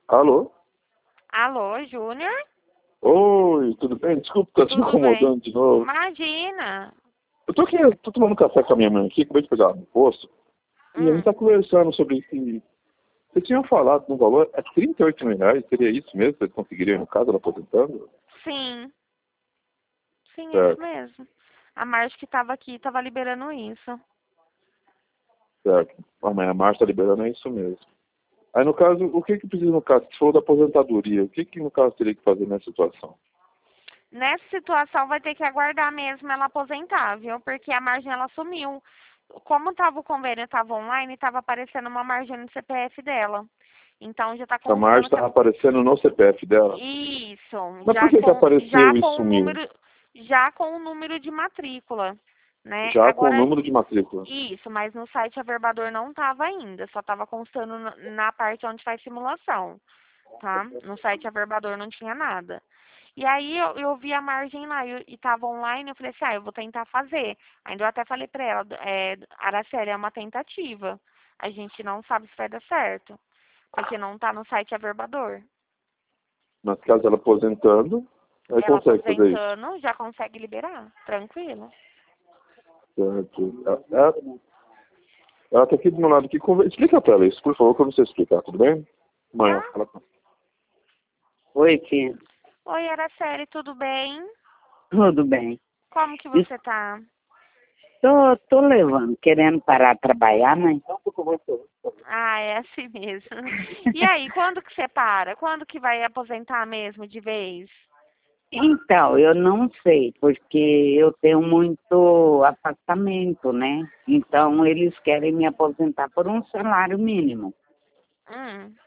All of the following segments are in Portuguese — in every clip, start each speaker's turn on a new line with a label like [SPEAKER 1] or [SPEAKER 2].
[SPEAKER 1] Alô?
[SPEAKER 2] Alô, Júnior?
[SPEAKER 1] Oi, tudo bem? Desculpa, tá te
[SPEAKER 2] Tudo
[SPEAKER 1] incomodando
[SPEAKER 2] bem?
[SPEAKER 1] de novo.
[SPEAKER 2] Imagina.
[SPEAKER 1] Eu tô aqui, tô tomando café com a minha mãe aqui, acabei de pegar no posto, e a gente
[SPEAKER 2] Hum,
[SPEAKER 1] tá conversando sobre que você tinha falado no valor, é R$ 38.000, seria isso mesmo? Vocês conseguiriam, no caso, ela aposentando?
[SPEAKER 2] sim. Sim, é isso
[SPEAKER 1] Certo,
[SPEAKER 2] mesmo. A Marge que tava aqui tava liberando isso.
[SPEAKER 1] certo. A Márcia tá liberando, é isso mesmo. Aí, no caso, o que que precisa, no caso, se for da aposentadoria, o que que, no caso, teria que fazer nessa situação?
[SPEAKER 2] Nessa situação vai ter que aguardar mesmo ela aposentar, viu? Porque a margem ela sumiu. Como tava o convênio, tava online, tava aparecendo uma margem no CPF dela. Então já tá
[SPEAKER 1] A Márcia
[SPEAKER 2] constando que
[SPEAKER 1] estava aparecendo no CPF dela.
[SPEAKER 2] isso,
[SPEAKER 1] Mas por que que
[SPEAKER 2] já
[SPEAKER 1] apareceu e
[SPEAKER 2] com o
[SPEAKER 1] sumiu?
[SPEAKER 2] número, já com o número de matrícula, né?
[SPEAKER 1] Já com o
[SPEAKER 2] Agora
[SPEAKER 1] número de matrícula.
[SPEAKER 2] isso, mas no site Averbador não estava ainda, só estava constando na parte onde faz simulação, tá? No site Averbador não tinha nada. E aí eu vi a margem lá e tava online, eu falei assim, eu vou tentar fazer. Ainda eu até falei pra ela, Araceli, é uma tentativa. A gente não sabe se vai dar certo, porque não tá no site Averbador.
[SPEAKER 1] Mas caso ela aposentando, aí
[SPEAKER 2] Ela
[SPEAKER 1] consegue fazer isso.
[SPEAKER 2] aposentando, já consegue liberar, tranquilo.
[SPEAKER 1] Certo. Ela tá aqui do meu lado aqui. Explica pra ela isso, por favor, que eu não sei explicar, tudo bem? Mãe,
[SPEAKER 2] Tá?
[SPEAKER 1] fala com
[SPEAKER 3] Oi, filho.
[SPEAKER 2] Oi, Araceli, tudo bem?
[SPEAKER 3] Tudo bem?
[SPEAKER 2] Como que
[SPEAKER 3] Es-
[SPEAKER 2] você tá?
[SPEAKER 3] Tô levando, querendo parar de trabalhar, mas
[SPEAKER 2] Ah, é assim mesmo. E aí, quando que você para? Quando que vai aposentar mesmo de vez?
[SPEAKER 3] então, eu não sei, porque eu tenho muito afastamento, né? Então, eles querem me aposentar por um salário mínimo.
[SPEAKER 2] Hum.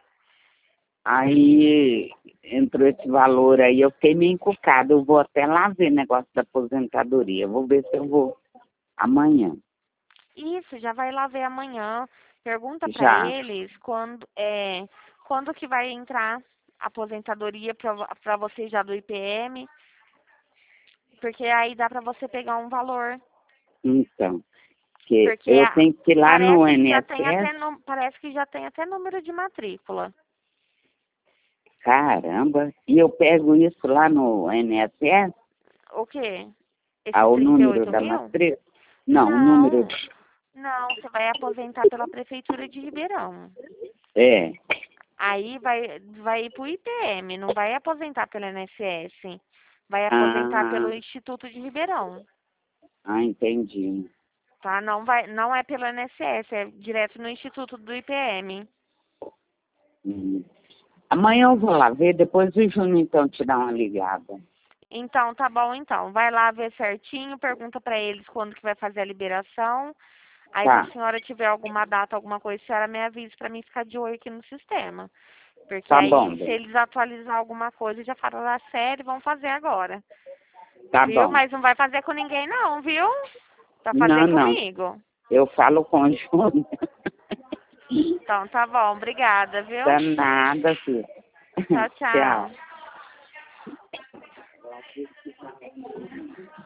[SPEAKER 3] Aí entrou esse valor aí, eu fiquei meio encucada. Eu vou até lá ver negócio da aposentadoria. Eu vou ver se eu vou amanhã.
[SPEAKER 2] Isso, já vai lá ver amanhã. Pergunta pra
[SPEAKER 3] Já.
[SPEAKER 2] eles quando que vai entrar a aposentadoria pra você já do IPM, porque aí dá pra você pegar um valor.
[SPEAKER 3] Então, que
[SPEAKER 2] Porque
[SPEAKER 3] eu tenho que ir lá no INSS.
[SPEAKER 2] parece que já tem até número de matrícula.
[SPEAKER 3] Caramba, e eu pego isso lá no INSS?
[SPEAKER 2] O quê?
[SPEAKER 3] Ah,
[SPEAKER 2] Esses
[SPEAKER 3] o
[SPEAKER 2] trinta e
[SPEAKER 3] número
[SPEAKER 2] oito
[SPEAKER 3] da
[SPEAKER 2] mil?
[SPEAKER 3] matrícula? Não, o número.
[SPEAKER 2] Não, não, você vai aposentar pela Prefeitura de Ribeirão.
[SPEAKER 3] É.
[SPEAKER 2] Aí vai ir pro IPM, não vai aposentar pelo INSS. Vai aposentar
[SPEAKER 3] Ah,
[SPEAKER 2] pelo Instituto de Ribeirão,
[SPEAKER 3] entendi.
[SPEAKER 2] tá? Não é pelo INSS, é direto no Instituto do IPM.
[SPEAKER 3] Hum. Amanhã eu vou lá ver, depois o Júnior então te dá uma ligada.
[SPEAKER 2] Então, tá bom então. Vai lá ver certinho, pergunta pra eles quando que vai fazer a liberação. Aí se a
[SPEAKER 3] Tá,
[SPEAKER 2] senhora tiver alguma data, alguma coisa, a senhora me avise pra mim ficar de olho aqui no sistema. Porque
[SPEAKER 3] tá
[SPEAKER 2] aí,
[SPEAKER 3] bom,
[SPEAKER 2] se
[SPEAKER 3] bem.
[SPEAKER 2] eles atualizar alguma coisa, já fala da série, vão fazer agora.
[SPEAKER 3] Tá
[SPEAKER 2] Viu?
[SPEAKER 3] bom.
[SPEAKER 2] Mas não vai fazer com ninguém não, viu? Vai fazer
[SPEAKER 3] Não, não,
[SPEAKER 2] comigo.
[SPEAKER 3] eu falo com o Júnior.
[SPEAKER 2] Então tá bom, obrigada,
[SPEAKER 3] Tá
[SPEAKER 2] viu?
[SPEAKER 3] nada, filho.
[SPEAKER 2] Tchau,
[SPEAKER 3] Tchau.
[SPEAKER 2] tchau.